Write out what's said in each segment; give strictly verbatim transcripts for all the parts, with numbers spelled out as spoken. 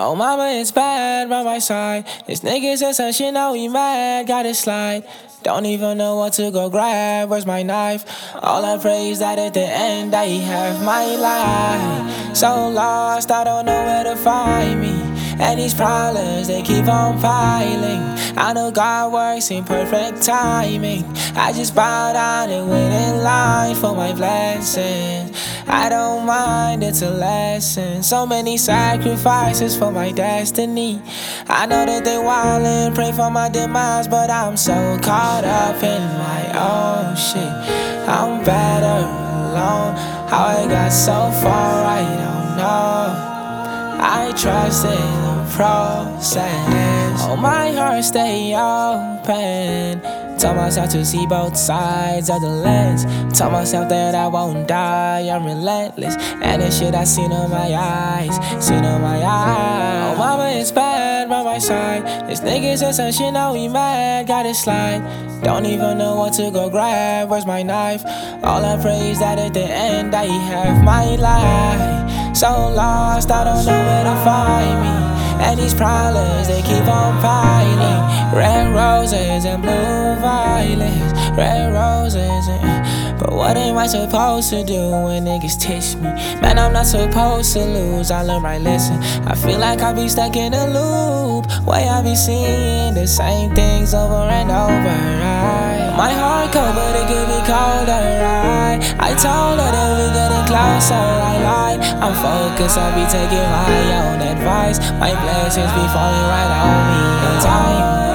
Oh, mama, it's bad by my side. This nigga says some shit, now we mad, gotta slide. Don't even know what to go grab, where's my knife? All I pray is that at the end I have my life. So lost, I don't know where to find me. And these problems, they keep on piling. I know God works in perfect timing. I just bow down and wait in line for my blessings. I don't mind, it's a lesson. So many sacrifices for my destiny. I know that they wildin', pray for my demise, but I'm so caught up in my own shit. I'm better alone. How I got so far, I don't know. I trust in the process. Oh, my heart stay open. Tell myself to see both sides of the lens. Tell myself that I won't die, I'm relentless. And the shit I seen on my eyes, seen on my eyes. Oh, mama, it's bad by my side. This nigga said some shit, now we mad, gotta slide. Don't even know what to go grab, where's my knife? All I pray is that at the end I have my life. So lost, I don't know where to find me. And these problems, they keep on piling. Red roses and blue violets. Red roses and... But what am I supposed to do when niggas teach me? Man, I'm not supposed to lose, I learned my lesson. I feel like I be stuck in a loop, where I be seeing the same things over and over, right? My heart cold, but it could be colder, right? I told her that we getting closer, I lied. I'm focused, I be taking my own advice. My blessings be falling right on me in time.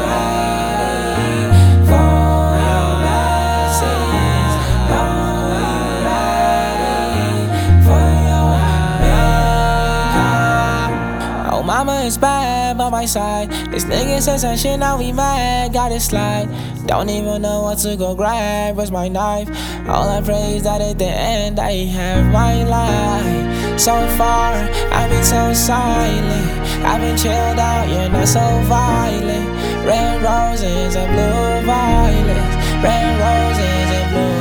Mama, it's bad by my side. This nigga says some shit, now we mad, gotta slide. Don't even know what to go grab, where's my knife? All I pray is that at the end I have my life. So far, I've been so silent. I've been chilled out, you're not so violent. Red roses and blue violets. Red roses and blue